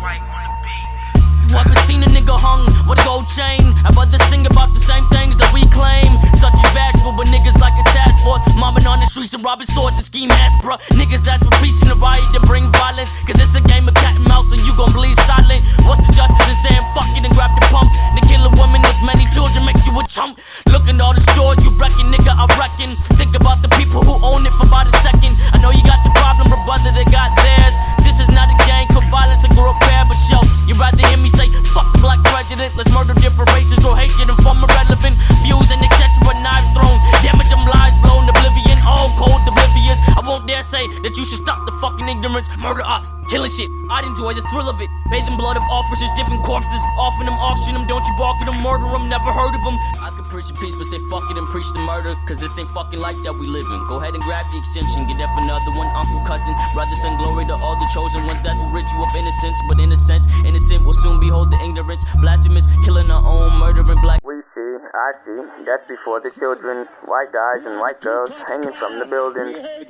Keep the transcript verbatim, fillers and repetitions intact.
White on the beat. You ever seen a nigga hung with a gold chain? I'd rather sing about the same things that we claim. Such as bashful, but niggas like a task force. Mobbing on the streets and robbing stores and scheme ass, bruh. Niggas that's for preaching the riot to bring violence. Cause it's a game of cat and mouse and you gon' bleed silent. What's the justice in saying fuck it and grab the pump? To kill a woman with many children makes you a chump. Look at all the stores you reckon, nigga, I reckon. Think about the people who own it for about a second. I know you got your problem, but brother, they got theirs. This is not a gang, cause violence and grow up bad, but show. You'd rather hear me say, fuck the black president. Let's murder different races, grow hatred and form irrelevant views and et cetera. Knives thrown, damage them lives blown, oblivion, all cold, oblivious. I won't dare say that you should stop the fucking ignorance. Murder ops, killing shit, I'd enjoy the thrill of it. Bathing blood of officers, different corpses. Offering them, auction them, don't you bark at them, murder them, never heard of them. I could preach a peace, but say fuck it and preach the murder. Cause this ain't fucking like that we live in. Go ahead and grab the extension, get that for another one. Uncle, cousin, brother, son, glory to all the chosen ones that will rid you of innocence. But in a sense, innocent will soon behold the ignorance. Blasphemous, killing our own, murdering black. We see, I see, death before the children. White guys and white girls hanging from the buildings.